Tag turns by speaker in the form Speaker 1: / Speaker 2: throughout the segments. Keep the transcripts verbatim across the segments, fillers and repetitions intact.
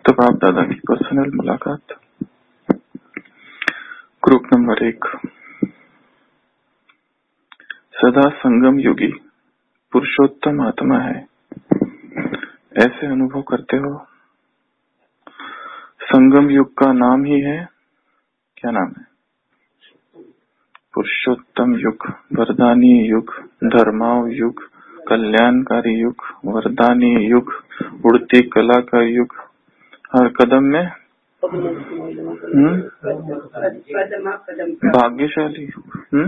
Speaker 1: तो बाप दादा की पर्सनल मुलाकात। ग्रुप नंबर एक। सदा संगम युगी पुरुषोत्तम आत्मा है, ऐसे अनुभव करते हो। संगम युग का नाम ही है, क्या नाम है? पुरुषोत्तम युग, वरदानी युग, धर्माव युग, कल्याणकारी युग, वरदानी युग, उड़ती कला का युग, हर कदम में भाग्यशाली युग, हम्म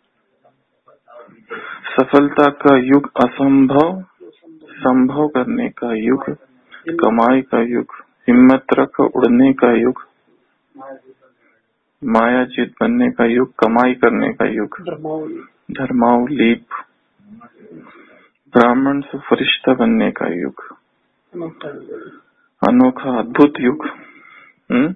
Speaker 1: सफलता का युग, असंभव संभव करने का युग, कमाई का युग, हिम्मत रख उड़ने का युग, माया जीत बनने का युग, कमाई करने का युग, धर्माव लीप, ब्राह्मण से फरिश्ता बनने का युग, अनोखा अद्भुत युग, हम्म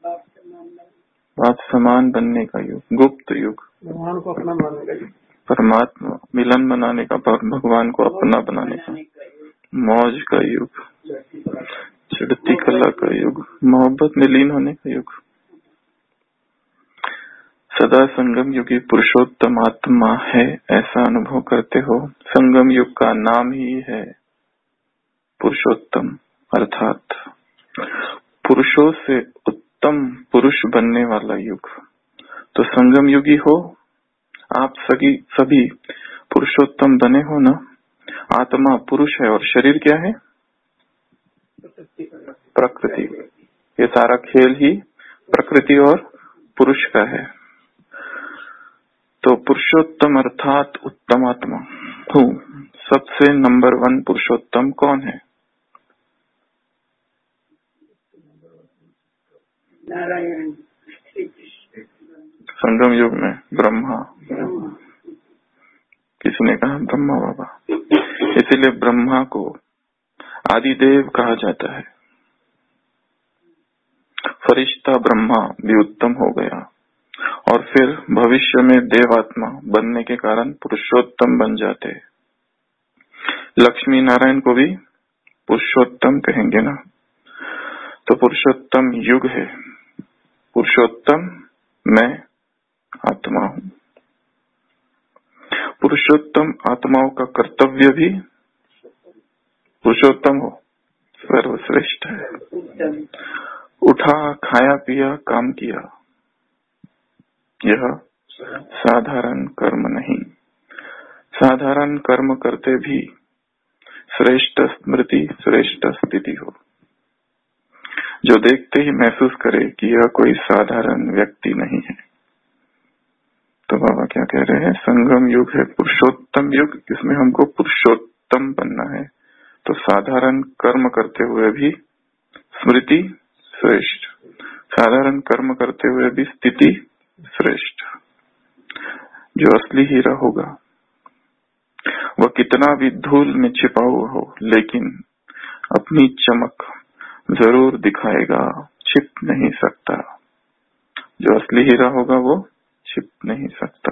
Speaker 1: बाप समान बनने का युग, गुप्त युग, भगवान को अपना बनाने का युग, परमात्मा मिलन बनाने का, भगवान को अपना बनाने का, मौज का युग, चढ़ती कला का युग, मोहब्बत में लीन होने का युग। सदा संगम युगी पुरुषोत्तम आत्मा है, ऐसा अनुभव करते हो। संगम युग का नाम ही है पुरुषोत्तम, अर्थात पुरुषों से उत्तम पुरुष बनने वाला युग। तो संगम युगी हो आप, सभी सभी पुरुषोत्तम बने हो ना। आत्मा पुरुष है और शरीर क्या है? प्रकृति। ये सारा खेल ही प्रकृति और पुरुष का है। तो पुरुषोत्तम अर्थात उत्तम आत्मा हूँ। सबसे नंबर वन पुरुषोत्तम कौन है? नारायण। संगम युग में ब्रह्मा, किसी ने कहा ब्रह्मा बाबा, इसीलिए ब्रह्मा को आदिदेव कहा जाता है। फरिश्ता ब्रह्मा भी उत्तम हो गया और फिर भविष्य में देवात्मा बनने के कारण पुरुषोत्तम बन जाते। लक्ष्मी नारायण को भी पुरुषोत्तम कहेंगे ना। तो पुरुषोत्तम युग है। पुरुषोत्तम मैं आत्मा हूँ। पुरुषोत्तम आत्माओं का कर्तव्य भी पुरुषोत्तम हो, सर्वश्रेष्ठ है। उठा, खाया, पिया, काम किया, यह साधारण कर्म नहीं। साधारण कर्म करते भी श्रेष्ठ स्मृति, श्रेष्ठ स्थिति हो, जो देखते ही महसूस करे कि यह कोई साधारण व्यक्ति नहीं है। तो बाबा क्या कह रहे हैं? संगम युग है पुरुषोत्तम युग, इसमें हमको पुरुषोत्तम बनना है। तो साधारण कर्म करते हुए भी स्मृति श्रेष्ठ, साधारण कर्म करते हुए भी स्थिति श्रेष्ठ। जो असली हीरा होगा वह कितना भी धूल में छिपा हुआ हो, लेकिन अपनी चमक जरूर दिखाएगा, छिप नहीं सकता। जो असली हीरा होगा वो छिप नहीं सकता।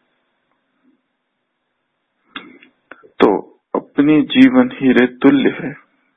Speaker 1: तो अपनी जीवन हीरे तुल्य है।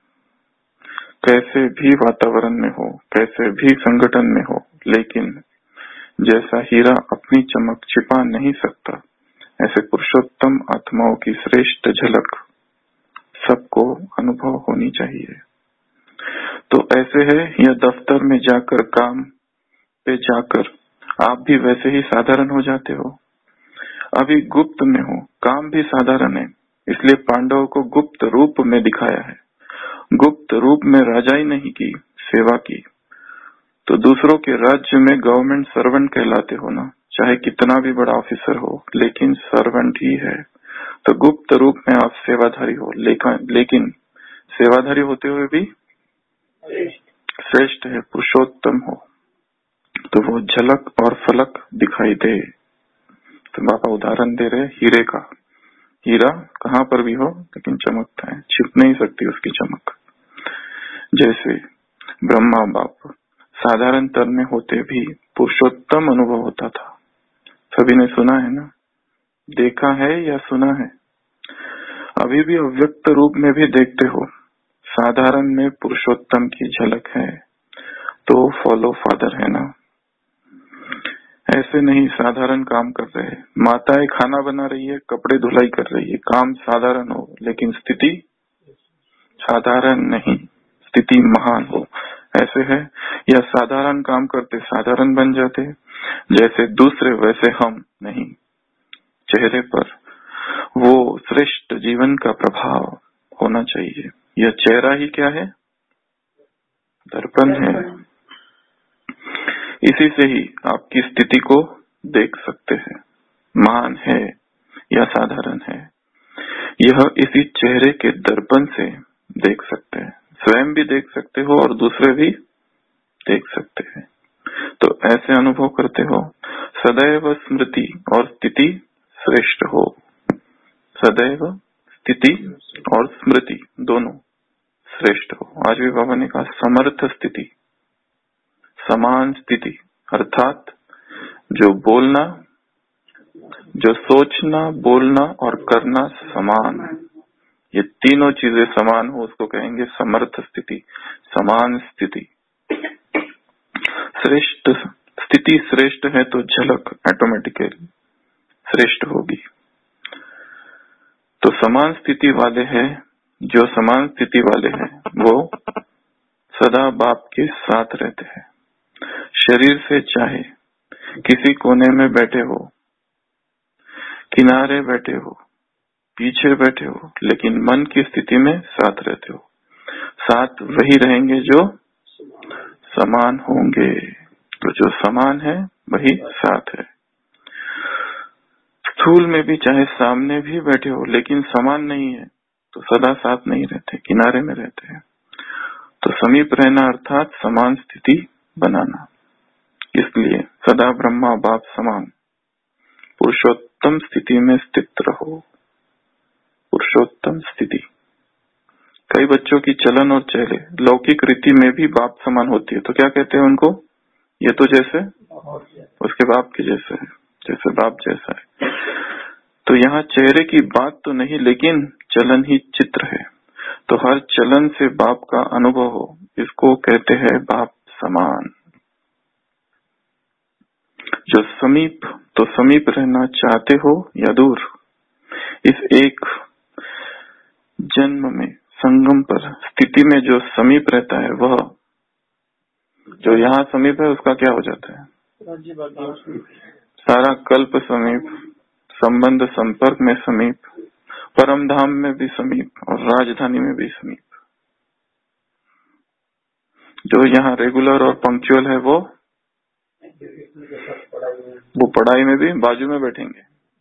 Speaker 1: कैसे भी वातावरण में हो, कैसे भी संगठन में हो, लेकिन जैसा हीरा अपनी चमक छिपा नहीं सकता, ऐसे पुरुषोत्तम आत्माओं की श्रेष्ठ झलक सबको अनुभव होनी चाहिए। तो ऐसे है, यह दफ्तर में जाकर, काम पे जाकर आप भी वैसे ही साधारण हो जाते हो। अभी गुप्त में हो, काम भी साधारण है, इसलिए पांडवों को गुप्त रूप में दिखाया है। गुप्त रूप में राजाई नहीं की, सेवा की। तो दूसरों के राज्य में गवर्नमेंट सर्वेंट कहलाते हो ना, चाहे कितना भी बड़ा ऑफिसर हो, लेकिन सर्वेंट ही है। तो गुप्त रूप में आप सेवाधारी हो, लेकिन सेवाधारी होते हुए भी श्रेष्ठ है, पुरुषोत्तम हो। तो वो झलक और फलक दिखाई दे। तो बाबा उदाहरण दे रहे हीरे का। हीरा कहाँ पर भी हो, लेकिन चमकता है, छिप नहीं सकती उसकी चमक। जैसे ब्रह्मा बाप साधारण तन में होते भी पुरुषोत्तम अनुभव होता था। सभी ने सुना है ना, देखा है या सुना है? अभी भी अव्यक्त रूप में भी देखते हो, साधारण में पुरुषोत्तम की झलक है तो फॉलो फादर है ना। ऐसे नहीं साधारण काम कर रहे हैं, माताएं खाना बना रही है, कपड़े धुलाई कर रही है, काम साधारण हो लेकिन स्थिति साधारण नहीं, स्थिति महान हो, ऐसे है। या साधारण काम करते साधारण बन जाते, जैसे दूसरे वैसे हम नहीं। चेहरे पर वो श्रेष्ठ जीवन का प्रभाव होना चाहिए। यह चेहरा ही क्या है? दर्पण है। इसी से ही आपकी स्थिति को देख सकते हैं, महान है या साधारण है। यह इसी चेहरे के दर्पण से देख सकते हैं, स्वयं भी देख सकते हो और दूसरे भी देख सकते हैं। तो ऐसे अनुभव करते हो, सदैव स्मृति और स्थिति श्रेष्ठ हो। सदैव स्थिति और स्मृति दोनों श्रेष्ठ हो। आज भी बाबा ने कहा समर्थ स्थिति, समान स्थिति, अर्थात जो बोलना, जो सोचना, बोलना और करना समान, ये तीनों चीजें समान हो उसको कहेंगे समर्थ स्थिति, समान स्थिति। श्रेष्ठ स्थिति श्रेष्ठ है तो झलक ऑटोमेटिकली श्रेष्ठ होगी। तो समान स्थिति वाले हैं, जो समान स्थिति वाले हैं वो सदा बाप के साथ रहते हैं। शरीर से चाहे किसी कोने में बैठे हो, किनारे बैठे हो, पीछे बैठे हो, लेकिन मन की स्थिति में साथ रहते हो। साथ वही रहेंगे जो समान होंगे। तो जो समान है वही साथ है। स्थूल में भी चाहे सामने भी बैठे हो लेकिन समान नहीं है तो सदा साथ नहीं रहते, किनारे में रहते हैं। तो समीप रहना अर्थात समान स्थिति बनाना। इसलिए सदा ब्रह्मा बाप समान पुरुषोत्तम स्थिति में स्थित रहो। पुरुषोत्तम स्थिति। कई बच्चों की चलन और चेहरे लौकिक रीति में भी बाप समान होती है, तो क्या कहते हैं उनको? ये तो जैसे उसके बाप के जैसे है, जैसे बाप जैसा है। तो यहाँ चेहरे की बात तो नहीं, लेकिन चलन ही चित्र है। तो हर चलन से बाप का अनुभव हो, इसको कहते हैं बाप समान। जो समीप, तो समीप रहना चाहते हो या दूर, इस एक जन्म में संगम पर स्थिति में जो समीप रहता है वह जो यहाँ समीप है उसका क्या हो जाता है? सारा कल्प समीप, संबंध संपर्क में समीप, परम धाम में भी समीप और राजधानी में भी समीप। जो यहाँ रेगुलर और पंक्चुअल है वो वो पढ़ाई में भी बाजू में बैठेंगे।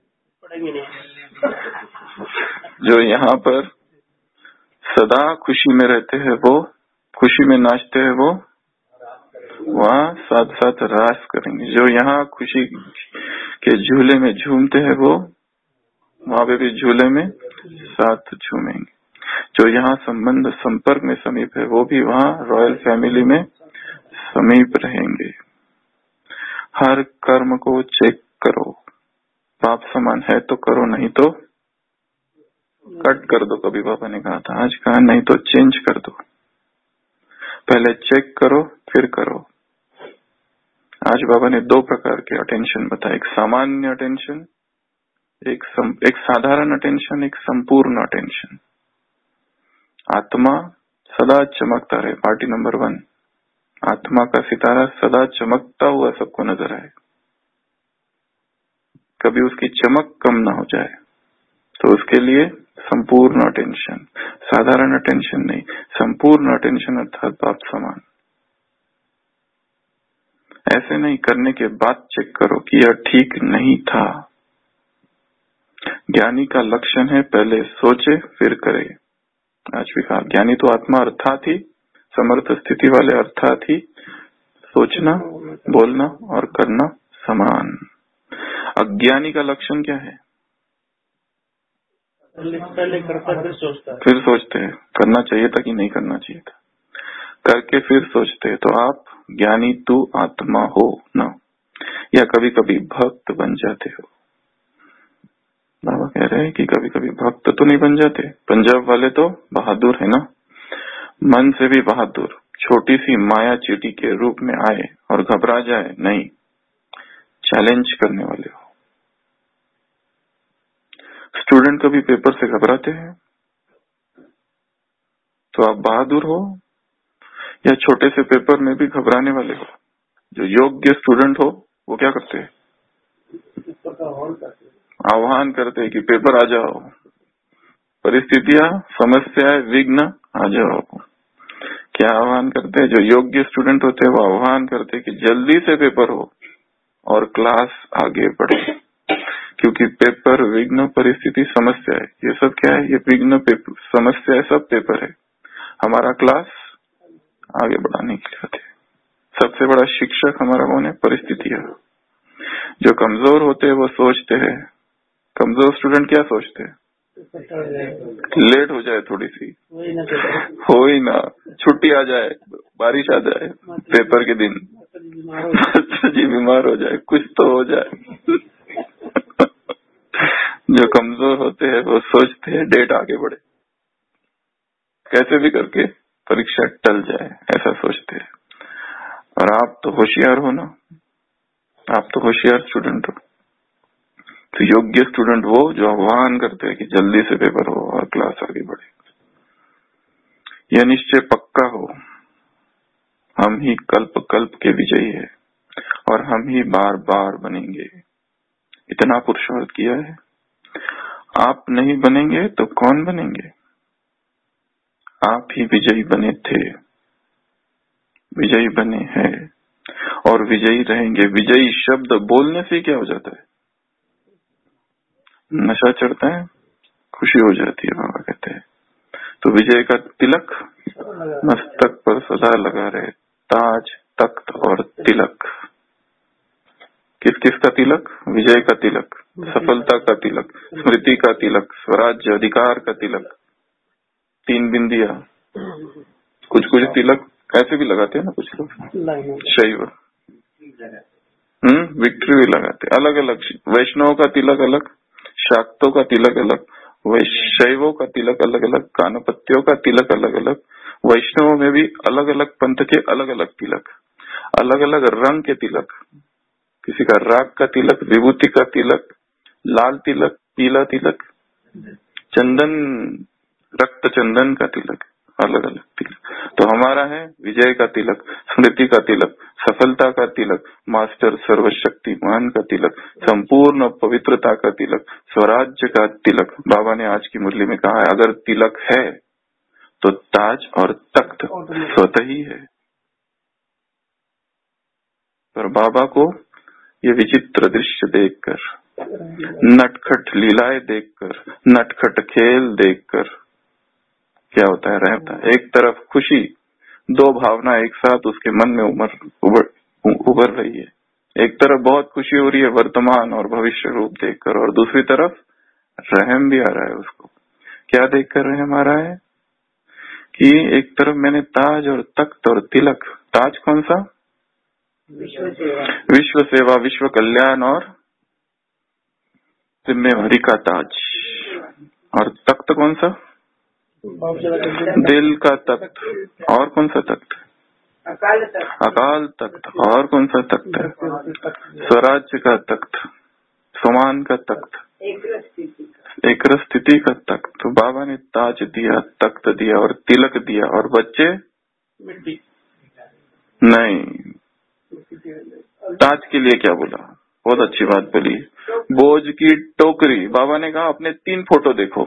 Speaker 1: जो यहाँ पर सदा खुशी में रहते हैं, वो खुशी में नाचते हैं, वो वहाँ साथ साथ रास करेंगे। जो यहाँ खुशी के झूले में झूमते हैं, वो वहाँ पे भी झूले में साथ झूमेंगे। जो यहाँ संबंध संपर्क में समीप है, वो भी वहाँ रॉयल फैमिली में समीप रहेंगे। हर कर्म को चेक करो, पाप समान है तो करो, नहीं तो कट कर दो। कभी बाबा ने कहा था, आज कहा नहीं तो चेंज कर दो। पहले चेक करो फिर करो। आज बाबा ने दो प्रकार के अटेंशन बताए, एक सामान्य अटेंशन, एक सम, एक साधारण अटेंशन, एक संपूर्ण अटेंशन। आत्मा सदा चमकता रहे, पार्टी नंबर वन। आत्मा का सितारा सदा चमकता हुआ सबको नजर आए, कभी उसकी चमक कम ना हो जाए। तो उसके लिए संपूर्ण अटेंशन, साधारण अटेंशन नहीं, संपूर्ण अटेंशन अर्थात बाप समान। ऐसे नहीं करने के बाद चेक करो कि यह ठीक नहीं था। ज्ञानी का लक्षण है पहले सोचे फिर करे। आज भी कहा, ज्ञानी तो आत्मा अर्थात ही, समर्थ स्थिति वाले अर्थात ही सोचना, बोलना और करना समान। अज्ञानी का लक्षण क्या है?
Speaker 2: पहले करता फिर सोचता,
Speaker 1: फिर सोचते हैं करना चाहिए था कि नहीं करना चाहिए था, करके फिर सोचते हैं। तो आप ज्ञानी तू आत्मा हो ना, या कभी कभी भक्त बन जाते हो। बाबा कह रहे हैं कि कभी कभी भक्त तो नहीं बन जाते। पंजाब वाले तो बहादुर है ना, मन से भी बहादुर, छोटी सी माया चींटी के रूप में आए और घबरा जाए नहीं, चैलेंज करने वाले हो। स्टूडेंट कभी पेपर से घबराते हैं तो आप बहादुर हो, या छोटे से पेपर में भी घबराने वाले हो? जो योग्य स्टूडेंट हो वो क्या करते हैं? आह्वान करते हैं कि पेपर आ जाओ, परिस्थितियां, समस्याएं, विघ्न आ जाओ। क्या आह्वान करते हैं? जो योग्य स्टूडेंट होते हैं वो आह्वान करते हैं कि जल्दी से पेपर हो और क्लास आगे बढ़े, क्योंकि पेपर, विघ्न, परिस्थिति, समस्या है, ये सब क्या है? ये विघ्न, समस्या है, सब पेपर है। हमारा क्लास आगे बढ़ाने के लिए होते हैं। सबसे बड़ा शिक्षक हमारा कौन है? परिस्थितियां। जो कमजोर होते हैं वो सोचते हैं, कमजोर स्टूडेंट क्या सोचते हैं? लेट हो जाए, थोड़ी सी हो ही ना, छुट्टी आ जाए, बारिश आ जाए पेपर के दिन, जी बीमार हो जाए, कुछ तो हो जाए। जो कमजोर होते हैं वो सोचते हैं डेट आगे बढ़े, कैसे भी करके परीक्षा टल जाए, ऐसा सोचते हैं। और आप तो होशियार हो ना, आप तो होशियार स्टूडेंट हो। तो योग्य स्टूडेंट वो जो आह्वान करते हैं कि जल्दी से पेपर हो और क्लास आगे बढ़े। यह निश्चय पक्का हो, हम ही कल्प कल्प के विजयी है और हम ही बार बार बनेंगे। इतना पुरुषार्थ किया है। आप नहीं बनेंगे तो कौन बनेंगे? आप ही विजयी बने थे, विजयी बने हैं और विजयी रहेंगे। विजयी शब्द बोलने से क्या हो जाता है? नशा चढ़ता है, खुशी हो जाती है, बाबा कहते हैं। तो विजय का तिलक मस्तक पर सदा लगा रहे, ताज, तख्त और तिलक। किस किस का तिलक? विजय का तिलक, सफलता का तिलक, स्मृति का तिलक, स्वराज्य, अधिकार का तिलक, तीन बिंदिया। कुछ कुछ तिलक ऐसे भी लगाते हैं ना कुछ लोग, शैव, हम्म विक्ट्री भी लगाते, अलग अलग। वैष्णव का तिलक अलग, शाक्तों का तिलक अलग, शैवों का तिलक अलग अलग, कानपत्यों का तिलक अलग अलग। वैष्णवों में भी अलग अलग पंथ के अलग अलग तिलक, अलग अलग रंग के तिलक। किसी का राग का तिलक, विभूति का तिलक, लाल तिलक, पीला तिलक, चंदन, रक्त चंदन का तिलक, अलग अलग तिलक। तो हमारा है विजय का तिलक, स्मृति का तिलक, सफलता का तिलक, मास्टर सर्वशक्तिमान का तिलक, संपूर्ण पवित्रता का तिलक, स्वराज्य का तिलक। बाबा ने आज की मुरली में कहा है, अगर तिलक है तो ताज और तख्त स्वतः ही है। पर बाबा को ये विचित्र दृश्य देखकर, नटखट लीलाएं देखकर, नटखट खेल देखकर क्या होता है? रहता है एक तरफ खुशी, दो भावना एक साथ उसके मन में उमर उबर उभर रही है। एक तरफ बहुत खुशी हो रही है वर्तमान और भविष्य रूप देखकर, और दूसरी तरफ रहम भी आ रहा है उसको। क्या देखकर रहम आ रहा है? कि एक तरफ मैंने ताज और तख्त और तिलक, ताज कौन सा? विश्व सेवा, विश्व कल्याण और जिम्मेवारी का ताज। और तख्त कौन सा? दिल का तख्त। और कौन सा तख्त? अकाल तख्त। और कौन सा तख्त है? स्वराज्य का तख्त, समान का तख्त, एक स्थिति का तख्त। तो बाबा ने ताज दिया, तख्त दिया और तिलक दिया, और बच्चे नहीं। ताज के लिए क्या बोला? बहुत अच्छी बात बोली, बोझ की टोकरी। बाबा ने कहा अपने तीन फोटो देखो,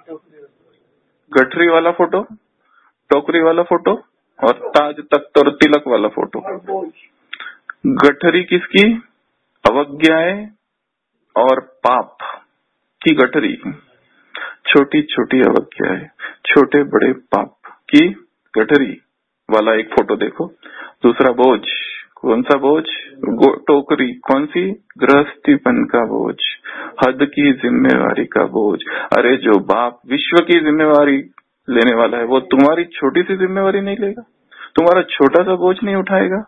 Speaker 1: गठरी वाला फोटो, टोकरी वाला फोटो और ताज, तख्त और तिलक वाला फोटो। गठरी किसकी? अवज्ञाएं और पाप की गठरी, छोटी छोटी अवज्ञाएं, छोटे बड़े पाप की गठरी वाला एक फोटो देखो। दूसरा बोझ, कौन सा बोझ? टोकरी, कौन सी? गृहस्थीपन का बोझ, हद की जिम्मेवारी का बोझ। अरे जो बाप विश्व की जिम्मेवारी लेने वाला है वो तुम्हारी छोटी सी जिम्मेवारी नहीं लेगा? तुम्हारा छोटा सा बोझ नहीं उठाएगा?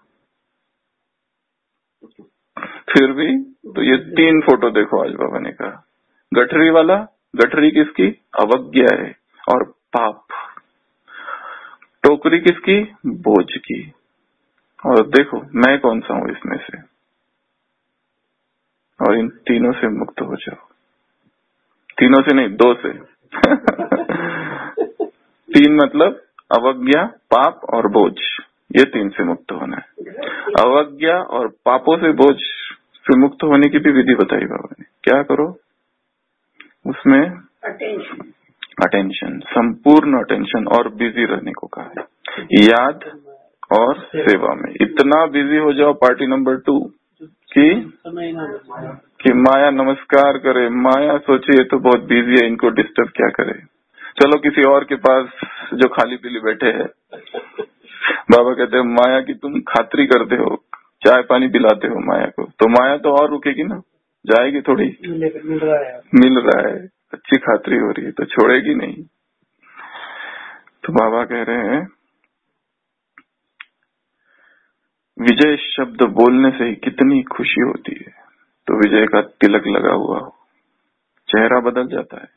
Speaker 1: फिर भी तो ये तीन फोटो देखो आज बाबा ने कहा। गठरी वाला, गठरी किसकी? अवज्ञा है और पाप। टोकरी किसकी? बोझ की। और देखो मैं कौन सा हूं इसमें से, और इन तीनों से मुक्त हो जाओ। तीनों से नहीं, दो से तीन मतलब अवज्ञा, पाप और बोझ, ये तीन से मुक्त होना है। अवज्ञा और पापों से, बोझ से मुक्त होने की भी विधि बताई बाबा ने। क्या करो उसमें? अटेंशन, संपूर्ण अटेंशन, और बिजी रहने को कहा है, याद और सेवा में। इतना बिजी हो जाओ पार्टी नंबर टू की कि माया नमस्कार करे। माया सोचे ये तो बहुत बिजी है, इनको डिस्टर्ब क्या करे, चलो किसी और के पास जो खाली पीली बैठे हैं। बाबा कहते हैं माया की तुम खातरी करते हो, चाय पानी पिलाते हो माया को, तो माया तो और रुकेगी ना, जाएगी थोड़ी। मिल रहा है मिल रहा है अच्छी खातरी हो रही है तो छोड़ेगी नहीं। तो बाबा कह रहे हैं विजय शब्द बोलने से ही कितनी खुशी होती है। तो विजय का तिलक लगा हुआ हो, चेहरा बदल जाता है।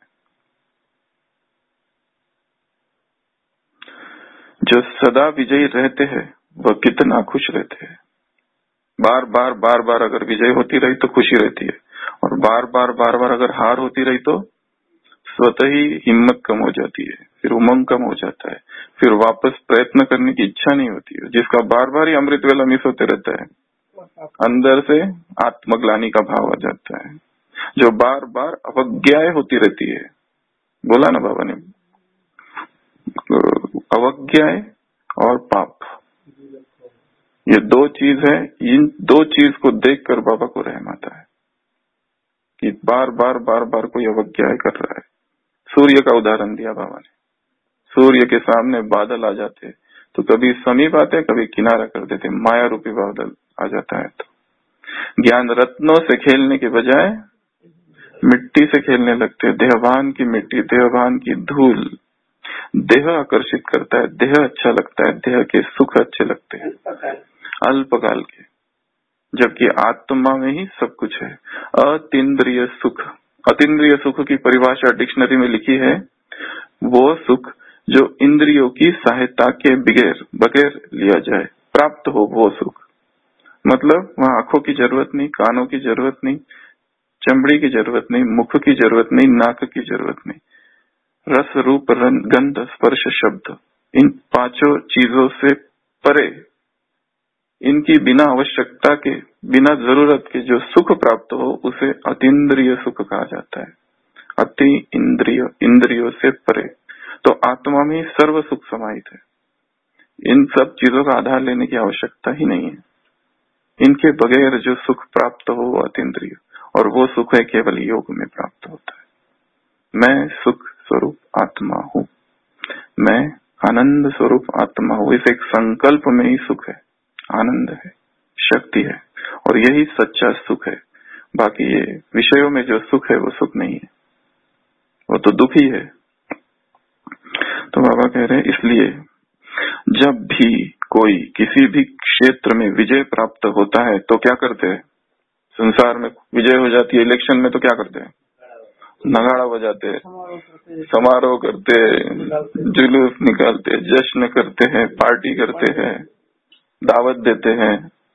Speaker 1: जो सदा विजयी रहते हैं वह कितना खुश रहते हैं। बार बार बार बार अगर विजय होती रही तो खुशी रहती है, और बार बार बार बार अगर हार होती रही तो स्वतः ही हिम्मत कम हो जाती है, फिर उमंग कम हो जाता है, फिर वापस प्रयत्न करने की इच्छा नहीं होती है। जिसका बार बार ही अमृत वेला मिस होते रहता है, अंदर से आत्मग्लानि का भाव आ जाता है। जो बार बार अवज्ञाएं होती रहती है, बोला ना बाबा ने, अवज्ञाएं और पाप, ये दो चीज है। इन दो चीज को देखकर बाबा को रहम आता है कि बार बार बार बार कोई अवज्ञाएं कर रहा है। सूर्य का उदाहरण दिया बाबा ने। सूर्य के सामने बादल आ जाते तो कभी समीप आते, कभी किनारा कर देते, माया रूपी बादल आ जाता है। तो ज्ञान रत्नों से खेलने के बजाय मिट्टी से खेलने लगते। देहभान की मिट्टी, देहभान की धूल देह आकर्षित करता है, देह अच्छा लगता है, देह के सुख अच्छे लगते हैं अल्पकाल के, जबकि आत्मा में ही सब कुछ है। अतीन्द्रिय सुख, अतीन्द्रिय सुख की परिभाषा डिक्शनरी में लिखी है, वो सुख जो इंद्रियों की सहायता के बगैर बगैर लिया जाए, प्राप्त हो वो सुख। मतलब वहाँ आंखों की जरूरत नहीं, कानों की जरूरत नहीं, चमड़ी की जरूरत नहीं, मुख की जरूरत नहीं, नाक की जरूरत नहीं, रस रूप रंग गंध स्पर्श शब्द, इन पांचों चीजों से परे, इनकी बिना आवश्यकता के, बिना जरूरत के जो सुख प्राप्त हो उसे अतीन्द्रिय सुख कहा जाता है। अति इंद्रिय, इंद्रियों से परे। तो आत्मा में सर्व सुख समाहित है। इन सब चीजों का आधार लेने की आवश्यकता ही नहीं है। इनके बगैर जो सुख प्राप्त हो वो अतीन्द्रिय, और वो सुख है केवल योग में प्राप्त होता है। मैं सुख स्वरूप आत्मा हूँ, मैं आनंद स्वरूप आत्मा हूँ। इस एक संकल्प में ही सुख है, आनंद है, शक्ति है, और यही सच्चा सुख है। बाकी ये विषयों में जो सुख है वो सुख नहीं है, वो तो दुख ही है। तो बाबा कह रहे हैं इसलिए जब भी कोई किसी भी क्षेत्र में विजय प्राप्त होता है तो क्या करते हैं? संसार में विजय हो जाती है, इलेक्शन में तो क्या करते हैं? नगाड़ा बजाते हैं, समारोह करते हैं, जुलूस निकालते हैं, जश्न करते हैं, पार्टी करते हैं, दावत देते हैं,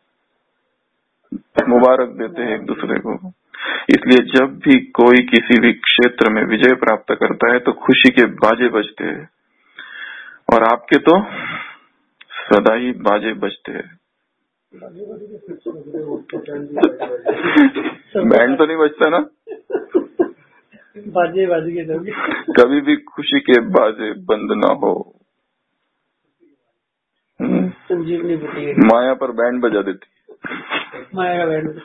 Speaker 1: मुबारक देते हैं एक दूसरे को। इसलिए जब भी कोई किसी भी क्षेत्र में विजय प्राप्त करता है तो खुशी के बाजे बजते हैं, और आपके तो सदा ही बाजे बजते हैं। बैंड तो नहीं बजता ना,
Speaker 2: बाजे बाजे के दो।
Speaker 1: कभी भी खुशी के बाजे बंद ना हो।
Speaker 2: संजीवनी बुटी
Speaker 1: माया पर बैंड बजा देती,
Speaker 2: माया का बैंड।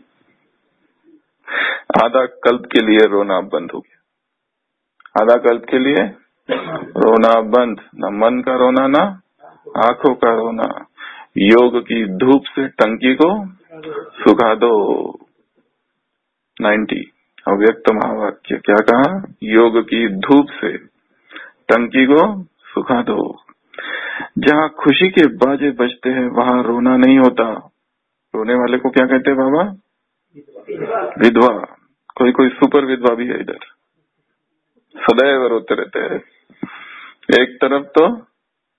Speaker 1: आधा कल्प के लिए रोना बंद हो गया, आधा कल्प के लिए रोना बंद, न मन का रोना ना आंखों का रोना। योग की धूप से टंकी को सुखा दो। नाइन्टी अव्यक्त महावाक्य क्या कहा? योग की धूप से टंकी को सुखा दो। जहाँ खुशी के बाजे बजते हैं वहाँ रोना नहीं होता। रोने वाले को क्या कहते हैं बाबा? विधवा। कोई कोई सुपर विधवा भी है इधर, सदैव रोते रहते हैं। एक तरफ तो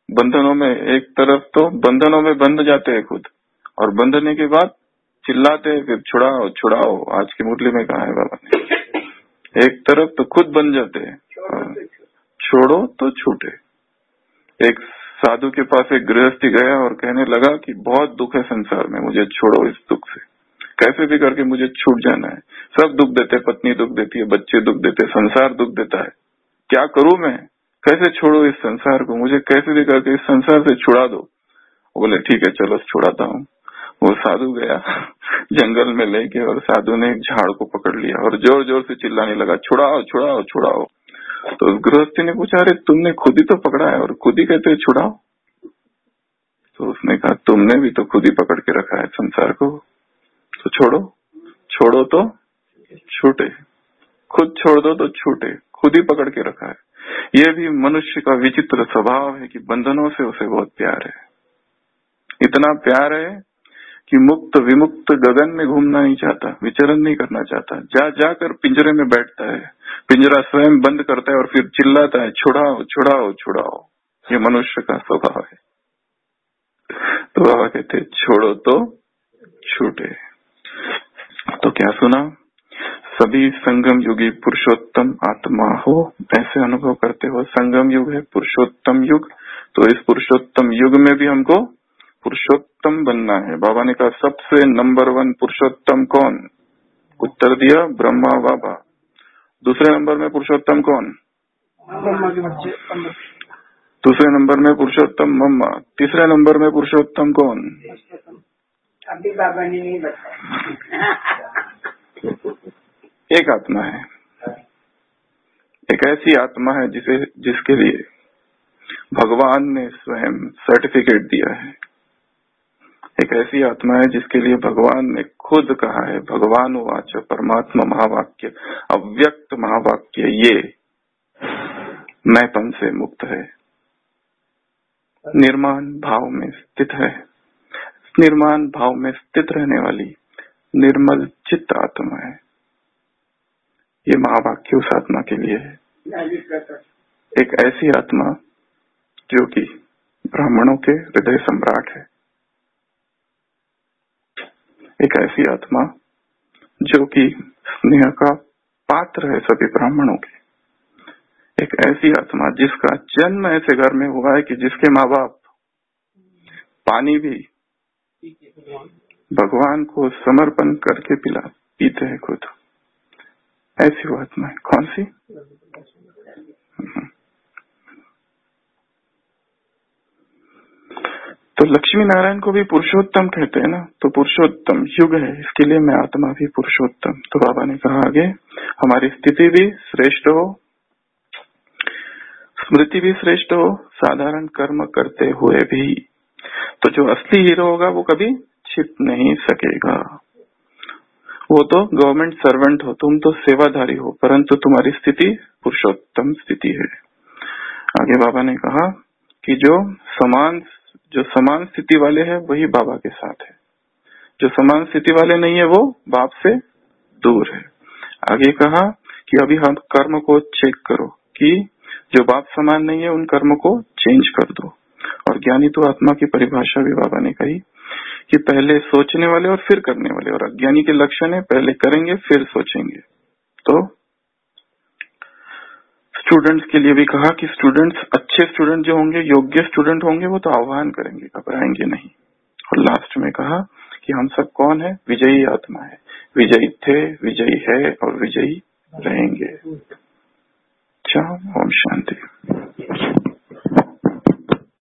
Speaker 1: बंधनों में एक तरफ तो बंधनों में बंध जाते हैं खुद, और बंधने के बाद चिल्लाते हैं फिर छुड़ाओ छुड़ाओ। आज की मुरली में कहा है बाबा ने, एक तरफ तो खुद बन जाते हैं, छोड़ो तो छूटे। एक साधु के पास एक गृहस्थी गया और कहने लगा कि बहुत दुख है संसार में, मुझे छोड़ो इस दुख से, कैसे भी करके मुझे छूट जाना है। सब दुख देते, पत्नी दुख देती है, बच्चे दुख देते, संसार दुख देता है, क्या करूं मैं, कैसे छोड़ो इस संसार को, मुझे कैसे भी करके इस संसार से छुड़ा दो। बोले ठीक है चलो छुड़ाता हूँ। वो साधु गया जंगल में लेके, और साधु ने एक झाड़ को पकड़ लिया और जोर जोर से चिल्लाने लगा, छुड़ाओ छुड़ाओ छुड़ाओ। तो उस गृहस्थी ने पूछा, अरे तुमने खुद ही तो पकड़ा है और खुद ही कहते छुड़ाओ। तो उसने कहा, तुमने भी तो खुद ही पकड़ के रखा है संसार को, तो छोड़ो, छोड़ो तो छूटे, खुद छोड़ दो तो छूटे, खुद ही पकड़ के रखा है। ये भी मनुष्य का विचित्र स्वभाव है कि बंधनों से उसे बहुत प्यार है, इतना प्यार है कि मुक्त विमुक्त गगन में घूमना नहीं चाहता, विचरण नहीं करना चाहता, जा जाकर पिंजरे में बैठता है, पिंजरा स्वयं बंद करता है और फिर चिल्लाता है, छुड़ाओ छुड़ाओ छुड़ाओ। ये मनुष्य का स्वभाव है। तो बाबा कहते छोड़ो तो छूटे। तो क्या सुना, सभी संगम युगी पुरुषोत्तम आत्मा हो, ऐसे अनुभव करते हो। संगम युग है पुरुषोत्तम युग, तो इस पुरुषोत्तम युग में भी हमको पुरुषोत्तम बनना है। बाबा ने कहा सबसे नंबर वन पुरुषोत्तम कौन, उत्तर दिया ब्रह्मा बाबा। दूसरे नंबर में पुरुषोत्तम कौन,
Speaker 2: ब्रह्मा के बच्चे।
Speaker 1: दूसरे नंबर में पुरुषोत्तम मम्मा। तीसरे नंबर में पुरुषोत्तम कौन,
Speaker 2: अभी बाबा ने नहीं बताया।
Speaker 1: एक आत्मा है, एक ऐसी आत्मा है जिसे जिसके लिए भगवान ने स्वयं सर्टिफिकेट दिया है। एक ऐसी आत्मा है जिसके लिए भगवान ने खुद कहा है, भगवान वाच परमात्मा महावाक्य अव्यक्त महावाक्य, ये मैंपन से मुक्त है, निर्माण भाव में स्थित है, निर्माण भाव में स्थित रहने वाली निर्मल चित्त आत्मा है। ये महावाक्य उस आत्मा के लिए है। एक ऐसी आत्मा जो कि ब्राह्मणों के हृदय सम्राट है, एक ऐसी आत्मा जो कि स्नेह का पात्र है सभी ब्राह्मणों के, एक ऐसी आत्मा जिसका जन्म ऐसे घर में हुआ है कि जिसके माँ बाप पानी भी भगवान को समर्पण करके पिला पीते हैं खुद। ऐसी वो आत्मा है। कौन सी, तो लक्ष्मी नारायण को भी पुरुषोत्तम कहते हैं ना, तो पुरुषोत्तम युग है, इसके लिए मैं आत्मा भी पुरुषोत्तम। तो बाबा ने कहा आगे हमारी स्थिति भी श्रेष्ठ हो, स्मृति भी श्रेष्ठ हो, साधारण कर्म करते हुए भी। तो जो असली हीरो होगा वो कभी छिप नहीं सकेगा। वो तो गवर्नमेंट सर्वेंट हो, तुम तो सेवाधारी हो, परंतु तुम्हारी स्थिति पुरुषोत्तम स्थिति है। आगे बाबा ने कहा कि जो समान जो समान स्थिति वाले हैं वही बाबा के साथ है, जो समान स्थिति वाले नहीं है वो बाप से दूर है। आगे कहा कि अभी हम कर्म को चेक करो कि जो बाप समान नहीं है उन कर्म को चेंज कर दो। और ज्ञानी तो आत्मा की परिभाषा भी बाबा ने कही कि पहले सोचने वाले और फिर करने वाले, और अज्ञानी के लक्षण है पहले करेंगे फिर सोचेंगे। तो स्टूडेंट्स के लिए भी कहा कि स्टूडेंट्स अच्छे स्टूडेंट जो होंगे, योग्य स्टूडेंट होंगे, वो तो आह्वान करेंगे, घबराएंगे नहीं। और लास्ट में कहा कि हम सब कौन है, विजयी आत्मा है, विजयी थे, विजयी है और विजयी रहेंगे। अच्छा, ओम शांति।